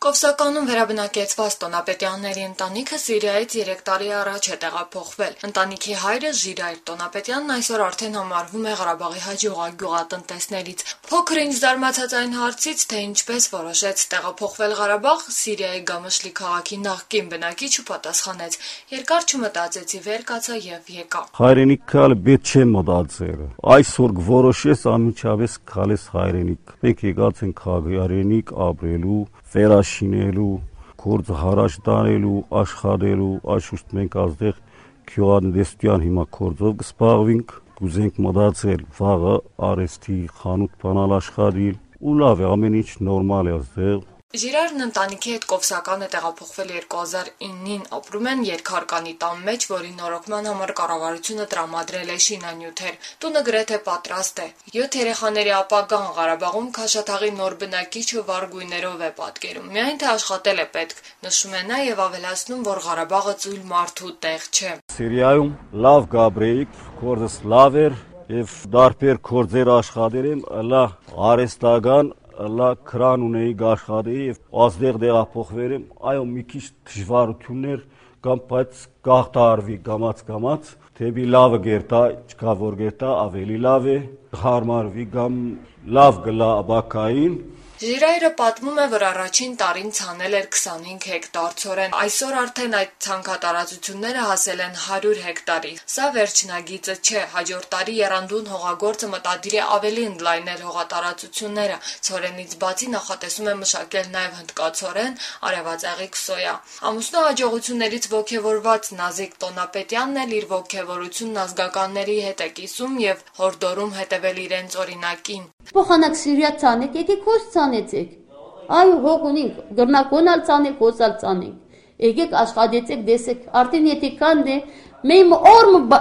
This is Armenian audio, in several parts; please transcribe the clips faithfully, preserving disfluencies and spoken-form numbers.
Կովսականում վերաբնակեցված Տոնապետյանների ընտանիքը Սիրիայից երեք տարի առաջ է տեղափոխվել։ Ընտանիքի հայրը Ժիրայր Տոնապետյանն այսօր արդեն համարվում է Ղարաբաղի հաջողակ գյուղատնտեսներից։ Փոքր-ինչ զարմացած այն հարցից, թե ինչպես որոշեց տեղափոխվել Ղարաբաղ, Սիրիայի Գամշլի քաղաքի նախկին բնակիչը պատասխանեց. երկար չմտածեցի, վեր կացա եւ եկա։ Հայրենիքը պետք չէ մտածել։ Այսօր որոշես անմիջապես քալես հայրենիք։ Մենք եկած ենք հայրենիք ապրելու, վերաշինելու, գործը հարաճ տանելու, աշխատելու, աշխուժտ մենք ազդեղ գյուղատնտեսության հիմա գործով կզբաղվենք, կուզենք մտածել վաղը արեստի խանութ բանալ աշխատել, ու լավ է, ամեն ինչ նորմալ է ազդեղ։ Ժիրայրն ընտանիքի հետ Կովսական է տեղափոխվել երկու հազար իննին, ապրում են երկհարկանի տան մեջ, որի նորոգման համար կառավարությունը տրամադրել է շինանյութեր։ Տունը գրեթե պատրաստ է։ Յոթ երեխաների ապագան Ղարաբաղում Քաշաթաղի նոր բնակիչը վառ գույներով է պատկերում։ Միայն թե աշխատել է պետք, նշում է նա եւ ավելացնում, որ Ղարաբաղը ծույլ մարդու տեղ չէ։ Սիրիայում լավ գաբրեիք, գործս լավ էր եւ դարբեր գործեր աշխատել եմ, լավ արեստական լա քրան ունեի աշխատեի եւ ազդեղ տեղափոխվել եմ, այո մի քիչ դժվարություններ կամ բայց գաղթարվի գամած գամած, թեպի լավը գերտա, չկա որ գերտա ավելի լավ է, հարմարվի կամ լավ գլա բակային։ Ժիրայրը պատմում է, որ առաջին տարին ցանել էր քսանհինգ հեկտար ցորեն, այսօր արդեն այդ ցանքատարածությունները հասել են հարյուր հեկտարի։ Սա վերջնագիծը չէ, հաջորդ տարի եռանդուն հողագործը մտադիր է ավելի ընդլայնել հողատարածությունները։ Ցորենից բացի նախատեսում է մշակել նաև հնդկացորեն, արևածաղիկ սոյա։ Ամուսնու հաջողություններից ոգևորված Նազիկ Տոնապետյանն էլ իր ոգևորությունն ազգականների հետ է կիսում եւ հորդորում հետևել իրենց օրինակին։ Փոխանակ Սիրիա ցանեք, եկեք հոս ցանեցեք։ Այո, հող ունենք, գրնակոնալ ցանեք, հոսալ ցանենք։ Եկեք աշխատեցեք, դեսեք, արդեն եթե կան դե մենք օրմ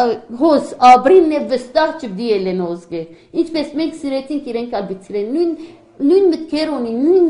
հոս ապրինն է վստահ չդիել են օզգե։ Ինչպես մենք սիրեցինք իրենք ալբիցրեն, նույն նույն մտքեր ունին, նույն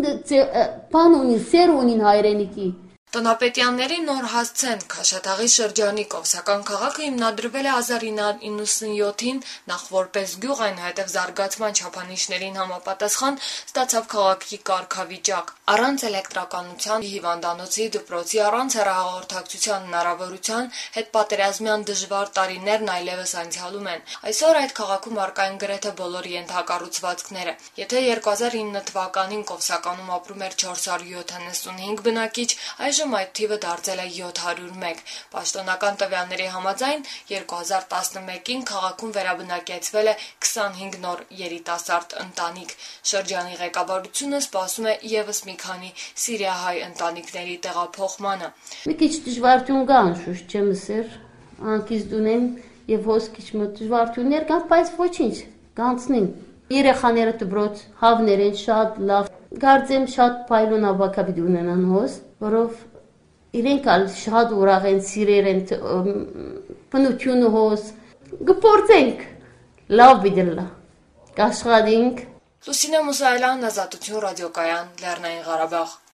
բան ունին, սեր ունին հայրենիքի։ Տոնապետյանների նոր հասցեն Քաշաթաղի շրջանի Կովսական քաղաքը հիմնադրվել է հազար ինը հարյուր իննսունյոթին, նախ որպես գյուղ, այնուհետև զարգացման չափանիշներին համապատասխան ստացավ քաղաքի կարգավիճակ։ Առանց էլեկտրականության, հիվանդանոցի, դպրոցի, առանց հեռահաղորդակցության հնարավորության հետպատերազմյան դժվար տարիներն այլևս անցյալում են։ Այսօր այդ քաղաքում առկա են գրեթե բոլոր ենթակառուցվածքները։ Եթե երկու հազար ինը թվականին Կովսականում ապրում էր չորս հարյուր յոթանասունհինգ բնակիչ, այժմ այդ թիվը դարձել է յոթ հարյուր մեկ։ Պաշտոնական տվյալների համաձայն երկու հազար տասնմեկին քաղաքում վերաբնակեցվել է քսանհինգ նոր երիտասարդ ընտանիք։ Շրջանի ղեկավարությունը սպասում է եւս մի քանի սիրիահայ ընտանիքների տեղափոխմանը։ Մի քիչ դժվարություն կա, անշուշտ չեմ ասեր, անկից դունեն եւ հոս քիչ դժվարություններ կան, բայց ոչինչ, կանցնին։ Երեխաները դպրոց, հավներ են շատ լավ։ Կարծեմ շատ փայլուն ավակապիտ ունենան հոս, որով իրենք ալ շատ ուրախ են, սիրեր են, բնությունը հոս, գփորձենք, լավ բիդելա, կաշխատենք։ Լուսինե Մուսայելյան, Ազատություն ռադիոկայան, Լեռնային Ղարաբաղ։